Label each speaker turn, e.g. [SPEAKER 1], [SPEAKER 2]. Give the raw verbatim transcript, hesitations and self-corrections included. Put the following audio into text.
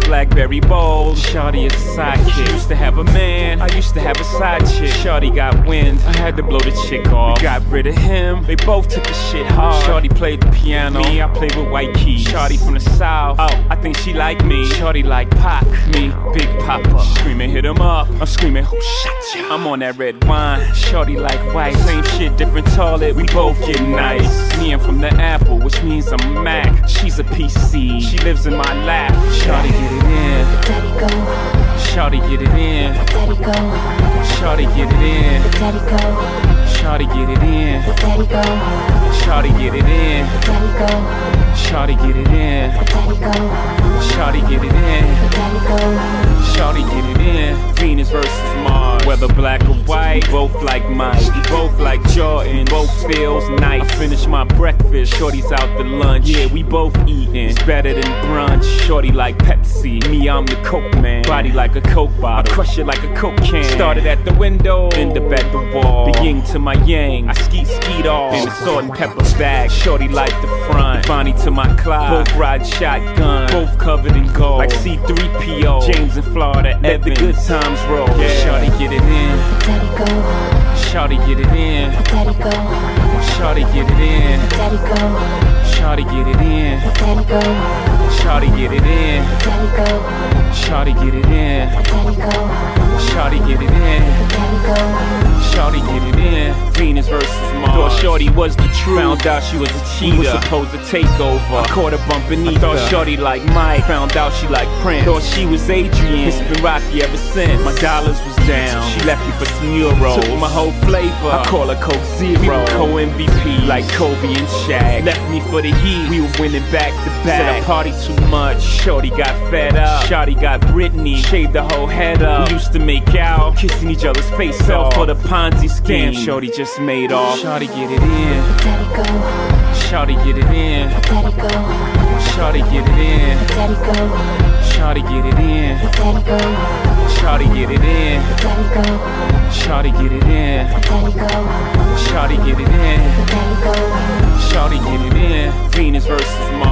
[SPEAKER 1] Blackberry bowl. Shawty is a sidekick. She used to have a man, I used to have a side chick. Shawty got wind, I had to blow the chick off. We got rid of him, they both took the shit hard. Shawty played the piano, me, I played with white keys. Shawty from the south, oh, I think she like me. Shawty like Pac, me, Big Papa. Screaming, hit him up, I'm screaming, who shot ya? I'm on that red wine. Shawty like white, same shit, different toilet. We both get nice. Me, I'm from the Apple, which means I'm a Mac. She's a P C, she lives in my lap. Shawty get it in,
[SPEAKER 2] Daddy go.
[SPEAKER 1] Shawty get it in,
[SPEAKER 2] Daddy go.
[SPEAKER 1] Shawty get it in,
[SPEAKER 2] Daddy go.
[SPEAKER 1] Shawty get it in,
[SPEAKER 2] Daddy go.
[SPEAKER 1] Shawty get it in,
[SPEAKER 2] Daddy go.
[SPEAKER 1] Shawty get it in,
[SPEAKER 2] Daddy go.
[SPEAKER 1] Shawty get it in,
[SPEAKER 2] Daddy go.
[SPEAKER 1] Shawty get it in. Venus versus Mars, whether black or white, both like Mike, both like Jordan, both feels nice. I finish my breakfast, Shorty's out to lunch. Yeah, we both eating, it's better than brunch. Shorty like Pepsi, me I'm the Coke man. Body like a Coke bottle, I crush it like a Coke can. Started at the window, end up at the wall. The yin to my yang, I skeet skeet off in the salt and pepper bag. Shorty like the front, Bonnie to my Clyde. Both ride shotgun, both covered in gold, like C three P O. James in Florida, let the good times roll. Yeah, Shorty get it in,
[SPEAKER 2] Daddy go.
[SPEAKER 1] Shorty get it in,
[SPEAKER 2] Daddy go.
[SPEAKER 1] Shorty get it in,
[SPEAKER 2] Daddy go.
[SPEAKER 1] Shorty get it in,
[SPEAKER 2] Daddy go.
[SPEAKER 1] Shorty get it in,
[SPEAKER 2] Daddy go.
[SPEAKER 1] Shorty get it in,
[SPEAKER 2] Daddy go.
[SPEAKER 1] Shorty get it in,
[SPEAKER 2] Daddy go.
[SPEAKER 1] Shorty get it in. Venus versus Mars. Thought Shorty was the truth, found out she was a cheater. Was supposed to take over, I caught her bumping beneath. Thought Shorty like Mike, found out she like Prince. Thought she was Adrian, it's been rocky ever since. My dollars was down, she left me for some euros. Took my whole flavor, I call her Coke Zero. We were co-M V P like Kobe and Shaq. Left me for the Heat, we were winning back to back. Said I party too much, Shorty got fed up. Shorty got Britney, shaved the whole head up. We used to make out, kissing each other's face off for the Ponzi scheme. Shorty just made off. Shorty get it in,
[SPEAKER 2] Daddy go.
[SPEAKER 1] Shorty get it in,
[SPEAKER 2] Daddy go.
[SPEAKER 1] Shorty get it in,
[SPEAKER 2] Daddy go.
[SPEAKER 1] Shorty get it in,
[SPEAKER 2] Daddy go.
[SPEAKER 1] Shorty get it in,
[SPEAKER 2] Daddy go.
[SPEAKER 1] Shorty get it in,
[SPEAKER 2] Daddy go.
[SPEAKER 1] Shorty get it in,
[SPEAKER 2] Daddy go.
[SPEAKER 1] Shorty get it in. Venus versus Mars.